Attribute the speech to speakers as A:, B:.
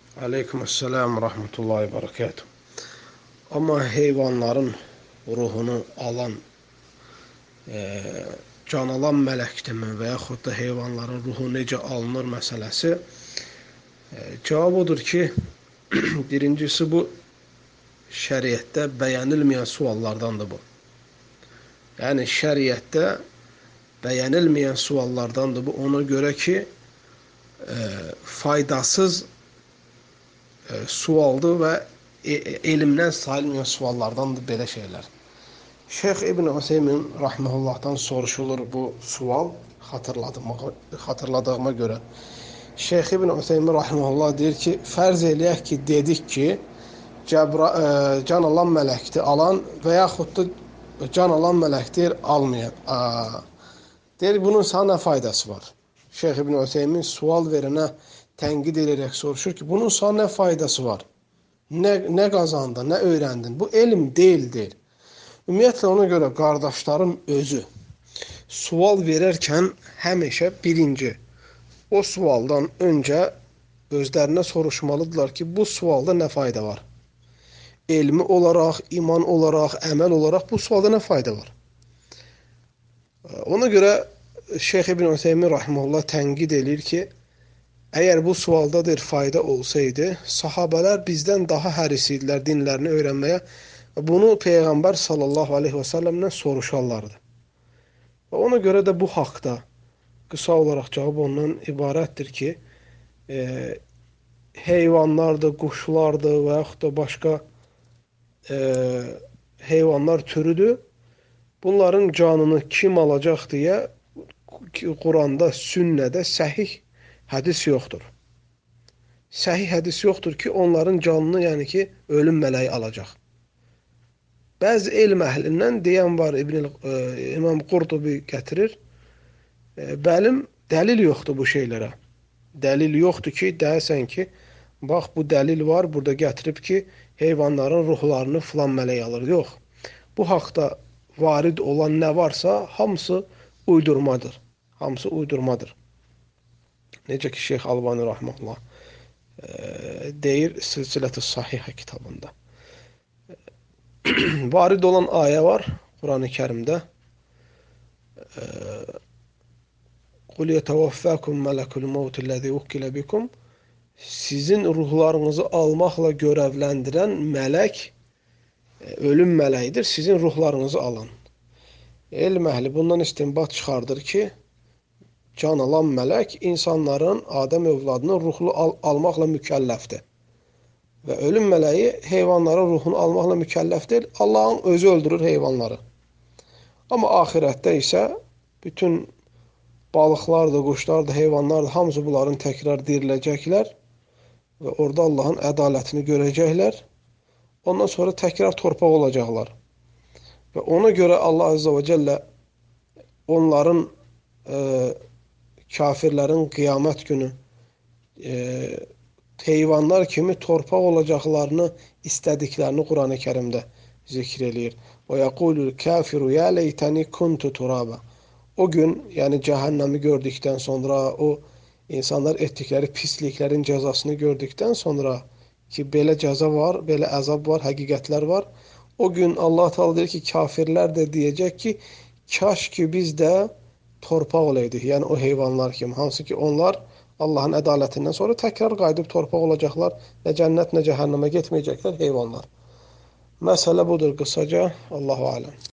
A: Aleykümselam rahmetullahi ve berekatuhu. Ama heyvanların ruhunu alan, can alan mələkdirmi və yaxud da heyvanların ruhu necə alınır məsələsi? Cavab odur ki, birincisi bu şəriətdə bəyənilməyən suallardandır bu. Yəni şəriətdə bəyənilməyən suallardandır bu. Ona görə ki, faydasız sualdır və elmdən sayılmayan suallardandır belə şeylər. Şeyx İbn Hüseymin rahimehullahdan soruşulur bu sual xatırladığıma görə. Şeyx İbn Hüseymin rahimehullah deyir ki, fərz eləyək ki, dedik ki, can alan mələkdir alan və yaxud da can alan mələkdir almayan. Deyir, bunun sana nə faydası var? Şeyx İbn Hüseymin sual verənə tənqid edərək soruşur ki, bunun sana nə faydası var? Nə qazandın, nə öyrəndin? Bu elm deyildir. Ümumiyyətlə, ona görə qardaşların özü sual verərkən həmişə birinci, o sualdan öncə özlərinə soruşmalıdırlar ki, bu sualda nə fayda var? Elmi olaraq, iman olaraq, əməl olaraq bu sualda nə fayda var? Ona görə Şeyx İbn Hüseymin rahimehullah tənqid edir ki, əgər bu sualdadır fayda olsaydı, sahabələr bizdən daha həris idilər dinlərini öyrənməyə. Bunu Peyğəmbər sallallahu aleyhi və səlləmdən soruşarlardı. Və ona görə də bu haqda qısa olaraq cavab ondan ibarətdir ki, heyvanlardır, quşlardır və yaxud da başqa heyvanlar türüdür. Bunların canını kim alacaq deyə Quranda, sünnədə səhih hədis yoxdur. Səhih hədis yoxdur ki, onların canını, yəni ki, ölüm mələyi alacaq. Bəzi elm əhlindən deyən var, İmam Qurtubi gətirir. Bəlim, dəlil yoxdur bu şeylərə. Dəlil yoxdur ki, deyəsən ki, bax, bu dəlil var, burada gətirib ki, heyvanların ruhlarını filan mələk alır. Yox, bu haqda varid olan nə varsa, hamısı uydurmadır. Hamısı uydurmadır. Necə ki, Şeyx Albani rahmehullah deyir Silsilətü Sahihə kitabında. Varid olan ayə var Quran-ı Kərimdə. Qul yetevaffakum melekul mevtillezî ukile bikum. Sizin ruhlarınızı almaqla görevləndirən mələk ölüm mələyidir. Sizin ruhlarınızı alan. Elm əhli bundan istinbat çıxardır ki, can alan mələk insanların, Adəm övladının ruhunu almaqla mükəlləfdir. Və ölüm mələyi heyvanların ruhunu almaqla mükəlləf deyil, Allahın özü öldürür heyvanları. Amma axirətdə isə bütün balıqlardır, quşlardır, heyvanlardır, hamısı bunların təkrar diriləcəklər və orada Allahın ədalətini görəcəklər. Ondan sonra təkrar torpaq olacaqlar. Və ona görə Allah Azza və Cəllə onların, kafirlərin qiyamət günü heyvanlar kimi torpaq olacaqlarını istədiklərini Quran-ı Kərimdə zikr eləyir. Və yəqulul kafiru ya leytəni kuntu turaba. O gün, yəni cəhənnəmi gördükdən sonra, o insanlar etdikləri pisliklərin cəzasını gördükdən sonra ki, belə cəza var, belə əzab var, həqiqətlər var. O gün Allah Teala deyir ki, kafirlər də deyəcək ki, kaş ki biz də torpaq olaydıq. Yəni o heyvanlar kimi, hansı ki onlar Allahın ədalətindən sonra təkrar qayıdıb torpaq olacaqlar. Nə cənnət, nə cəhənnəmə getməyəcəklər heyvanlar. Məsələ budur qısaca. Allahu aləm.